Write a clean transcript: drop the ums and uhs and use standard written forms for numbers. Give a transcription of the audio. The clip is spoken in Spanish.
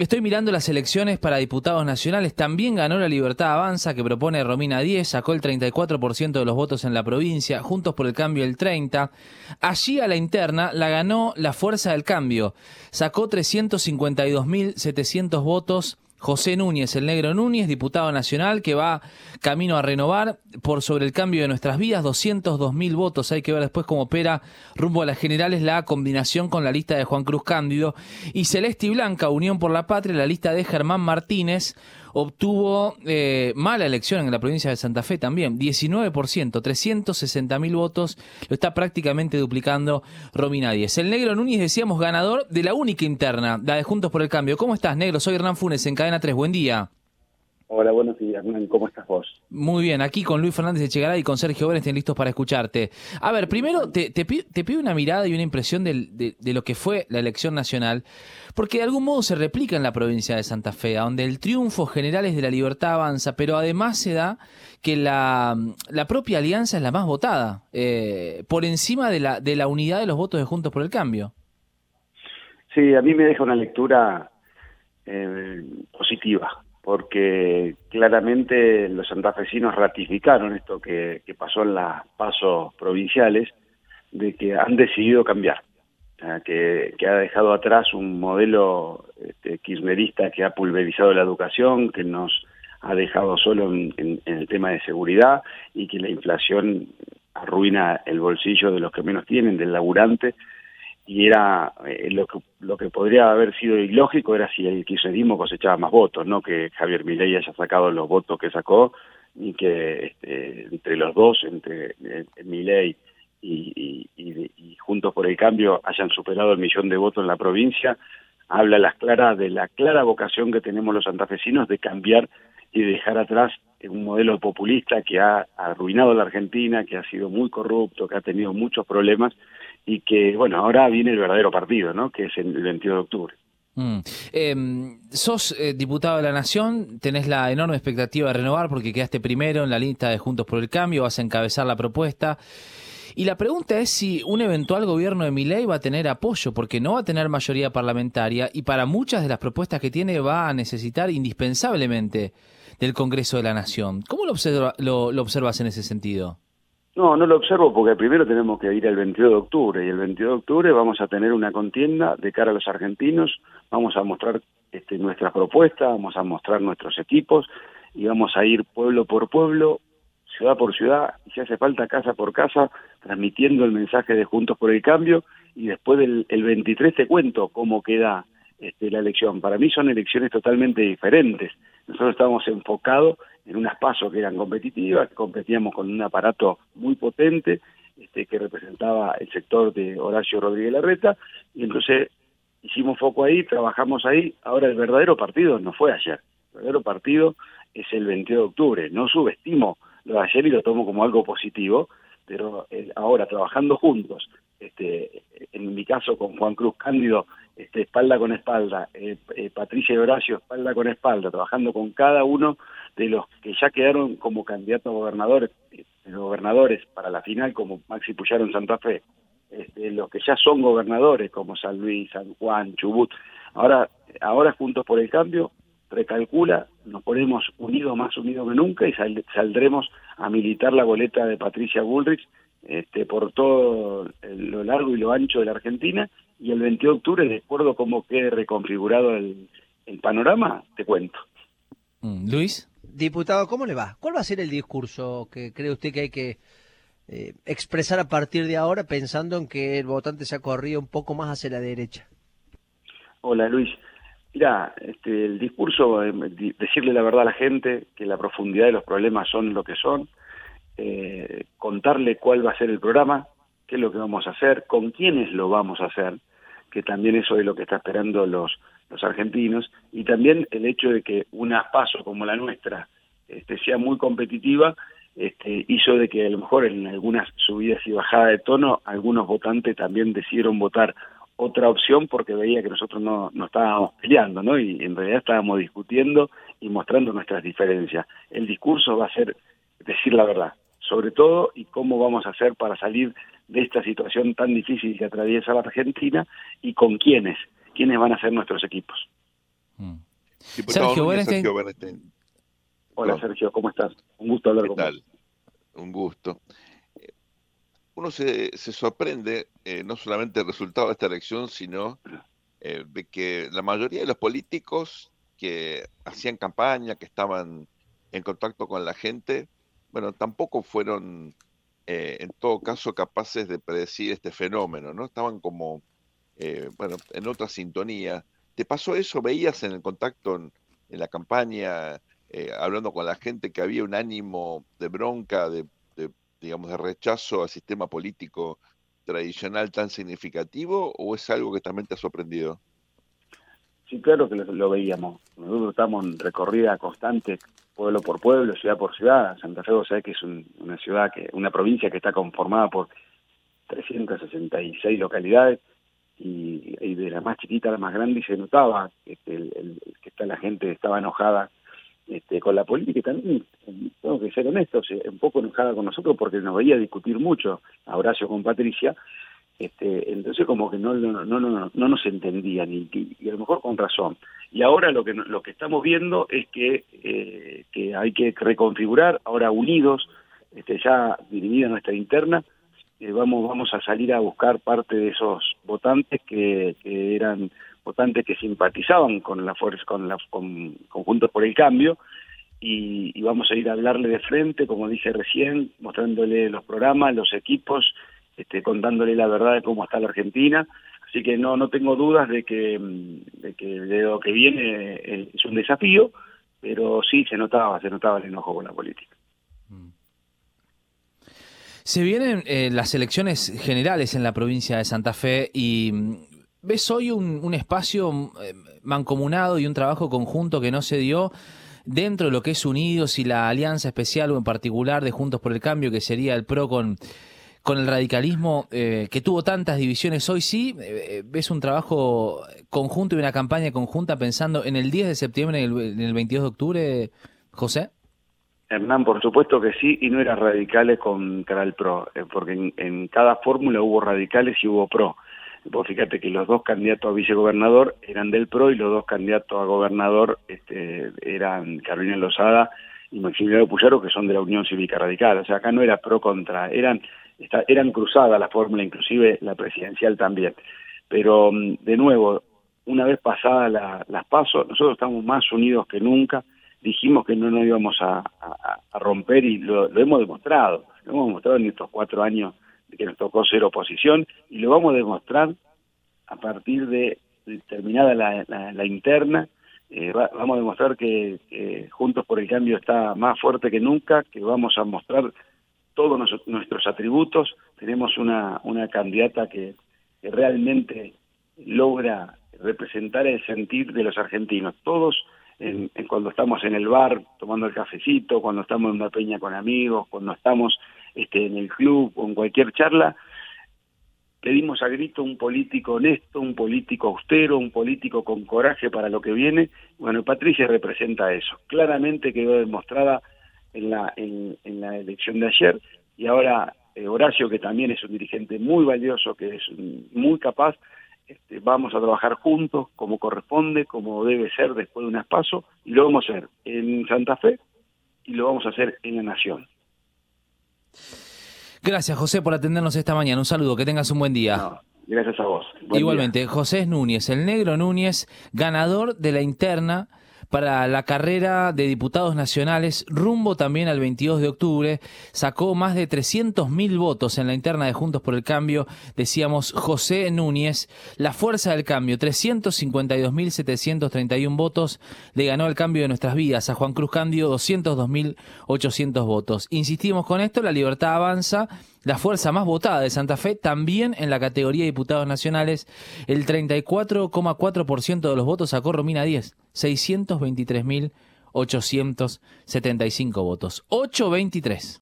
Estoy mirando las elecciones para diputados nacionales. También ganó la Libertad Avanza, que propone Romina Díez, sacó el 34% de los votos en la provincia, Juntos por el Cambio el 30%. Allí a la interna la ganó la Fuerza del Cambio, sacó 352.700 votos. José Núñez, el Negro Núñez, diputado nacional, que va camino a renovar por sobre el cambio de nuestras vidas, 202.000 votos. Hay que ver después cómo opera rumbo a las generales la combinación con la lista de Juan Cruz Cándido. Y Celeste y Blanca, Unión por la Patria, la lista de Germán Martínez, obtuvo mala elección en la provincia de Santa Fe también, 19%, 360.000 votos, lo está prácticamente duplicando Romina Díez. El Negro Núñez, decíamos, ganador de la única interna, la de Juntos por el Cambio. ¿Cómo estás, Negro? Soy Hernán Funes, en Cadena 3, buen día. Hola, buenos días, Hernán. ¿Cómo estás vos? Muy bien, aquí con Luis Fernández de Echegaray y con Sergio Bernstein listos para escucharte. A ver, primero te pido una mirada y una impresión de lo que fue la elección nacional, porque de algún modo se replica en la provincia de Santa Fe, donde el triunfo general es de la Libertad Avanza, pero además se da que la propia alianza es la más votada, por encima de la unidad de los votos de Juntos por el Cambio. Sí, a mí me deja una lectura positiva, porque claramente los santafesinos ratificaron esto que pasó en las pasos provinciales, de que han decidido cambiar, que ha dejado atrás un modelo kirchnerista que ha pulverizado la educación, que nos ha dejado solo en el tema de seguridad y que la inflación arruina el bolsillo de los que menos tienen, del laburante. Y era lo que podría haber sido ilógico era si el kirchnerismo cosechaba más votos, no que Javier Milei haya sacado los votos que sacó, y que entre los dos, entre Milei y Juntos por el Cambio, hayan superado el 1.000.000 de votos en la provincia. Habla de la clara vocación que tenemos los santafesinos de cambiar y dejar atrás un modelo populista que ha arruinado la Argentina, que ha sido muy corrupto, que ha tenido muchos problemas, y que, bueno, ahora viene el verdadero partido, ¿no?, que es el 22 de octubre. Sos diputado de la Nación, tenés la enorme expectativa de renovar porque quedaste primero en la lista de Juntos por el Cambio, vas a encabezar la propuesta. Y la pregunta es si un eventual gobierno de Milei va a tener apoyo, porque no va a tener mayoría parlamentaria y para muchas de las propuestas que tiene va a necesitar indispensablemente del Congreso de la Nación. ¿Cómo lo observas en ese sentido? No lo observo porque primero tenemos que ir el 22 de octubre, y el 22 de octubre vamos a tener una contienda de cara a los argentinos, vamos a mostrar nuestra propuesta, vamos a mostrar nuestros equipos, y vamos a ir pueblo por pueblo, ciudad por ciudad, y si hace falta casa por casa, transmitiendo el mensaje de Juntos por el Cambio, y después el 23 te cuento cómo queda la elección. Para mí son elecciones totalmente diferentes. Nosotros estábamos enfocados en unas PASO que eran competitivas, que competíamos con un aparato muy potente, que representaba el sector de Horacio Rodríguez Larreta, y entonces hicimos foco ahí, trabajamos ahí. Ahora el verdadero partido no fue ayer, el verdadero partido es el 22 de octubre. No subestimo lo de ayer y lo tomo como algo positivo, pero ahora trabajando juntos, en mi caso con Juan Cruz Cándido, espalda con espalda, Patricia y Horacio espalda con espalda, trabajando con cada uno de los que ya quedaron como candidatos a gobernadores para la final, como Maxi Puyaro en Santa Fe, los que ya son gobernadores como San Luis, San Juan, Chubut. Ahora Juntos por el Cambio recalcula, nos ponemos unidos, más unidos que nunca, y saldremos a militar la boleta de Patricia Bullrich por todo lo largo y lo ancho de la Argentina, y el 22 de octubre, de acuerdo a cómo quede reconfigurado el panorama, te cuento. Luis. Diputado, ¿cómo le va? ¿Cuál va a ser el discurso que cree usted que hay que expresar a partir de ahora, pensando en que el votante se ha corrido un poco más hacia la derecha? Hola, Luis. Mirá, el discurso, decirle la verdad a la gente, que la profundidad de los problemas son lo que son, contarle cuál va a ser el programa, qué es lo que vamos a hacer, con quiénes lo vamos a hacer, que también eso es lo que está esperando los argentinos, y también el hecho de que una PASO como la nuestra sea muy competitiva, hizo de que a lo mejor en algunas subidas y bajadas de tono, algunos votantes también decidieron votar otra opción porque veía que nosotros no estábamos peleando, ¿no? Y en realidad estábamos discutiendo y mostrando nuestras diferencias. El discurso va a ser decir la verdad, sobre todo, y cómo vamos a hacer para salir de esta situación tan difícil que atraviesa la Argentina, y con quiénes van a ser nuestros equipos. Diputado Sergio Núñez, Berenstein. Sergio Berenstein. Hola Sergio, ¿cómo estás? Un gusto hablar ¿Qué con vos. tal? Un gusto. Uno se sorprende no solamente del resultado de esta elección, sino de que la mayoría de los políticos que hacían campaña, que estaban en contacto con la gente, bueno, tampoco fueron en todo caso capaces de predecir este fenómeno, ¿no? Estaban como, bueno, en otra sintonía. ¿Te pasó eso? ¿Veías en el contacto en la campaña, hablando con la gente, que había un ánimo de bronca, digamos, de rechazo al sistema político tradicional tan significativo, o es algo que también te ha sorprendido? Sí, claro que lo veíamos. Nosotros estamos en recorrida constante, pueblo por pueblo, ciudad por ciudad. Santa Fe, vos sabés que es una ciudad, una provincia que está conformada por 366 localidades, y de la más chiquita a la más grande, y se notaba que la gente estaba enojada con la política, y también, tengo que ser honestos, un poco enojada con nosotros porque nos veía discutir mucho a Horacio con Patricia. Entonces como que no nos entendían, y a lo mejor con razón. Y ahora lo que estamos viendo es que hay que reconfigurar, ahora unidos, ya dividida nuestra interna. Vamos a salir a buscar parte de esos votantes que eran votantes que simpatizaban con la fuerza, con Juntos por el Cambio, y vamos a ir a hablarle de frente, como dije recién, mostrándole los programas, los equipos, contándole la verdad de cómo está la Argentina. Así que no tengo dudas de que de lo que viene es un desafío, pero sí se notaba el enojo con la política. Se vienen las elecciones generales en la provincia de Santa Fe y ves hoy un espacio mancomunado y un trabajo conjunto que no se dio dentro de lo que es Unidos y la alianza especial o en particular de Juntos por el Cambio, que sería el PRO con el radicalismo, que tuvo tantas divisiones. Hoy sí, ves un trabajo conjunto y una campaña conjunta pensando en el 10 de septiembre, en el 22 de octubre, José. Hernán, por supuesto que sí, y no era radicales contra el PRO, porque en cada fórmula hubo radicales y hubo PRO. Vos fíjate que los dos candidatos a vicegobernador eran del PRO, y los dos candidatos a gobernador eran Carolina Lozada y Maximiliano Puyaro, que son de la Unión Cívica Radical. O sea, acá no era PRO contra, eran cruzadas la fórmula, inclusive la presidencial también. Pero, de nuevo, una vez pasadas las PASO, nosotros estamos más unidos que nunca. Dijimos que no nos íbamos a romper, y lo hemos demostrado. Lo hemos demostrado en estos 4 años de que nos tocó ser oposición, y lo vamos a demostrar a partir de terminada la interna. Vamos a demostrar que Juntos por el Cambio está más fuerte que nunca, que vamos a mostrar todos nuestros atributos. Tenemos una candidata que realmente logra representar el sentir de los argentinos. Todos, cuando estamos en el bar tomando el cafecito, cuando estamos en una peña con amigos, cuando estamos en el club o en cualquier charla, pedimos a grito un político honesto, un político austero, un político con coraje para lo que viene. Bueno, Patricia representa eso. Claramente quedó demostrada en la elección de ayer, y ahora Horacio, que también es un dirigente muy valioso, que es muy capaz. Vamos a trabajar juntos como corresponde, como debe ser después de unas PASO, y lo vamos a hacer en Santa Fe y lo vamos a hacer en la Nación. Gracias, José, por atendernos esta mañana. Un saludo, que tengas un buen día. No, gracias a vos. Buen Igualmente, día. José Núñez, el Negro Núñez, ganador de la interna para la carrera de diputados nacionales, rumbo también al 22 de octubre, sacó más de 300.000 votos en la interna de Juntos por el Cambio. Decíamos, José Núñez, la fuerza del cambio, 352.731 votos, le ganó el Cambio de Nuestras Vidas a Juan Cruz Candio, 202.800 votos. Insistimos con esto, La Libertad Avanza, la fuerza más votada de Santa Fe, también en la categoría de diputados nacionales, el 34,4% de los votos sacó Romina Díez, 623.875 votos. 823.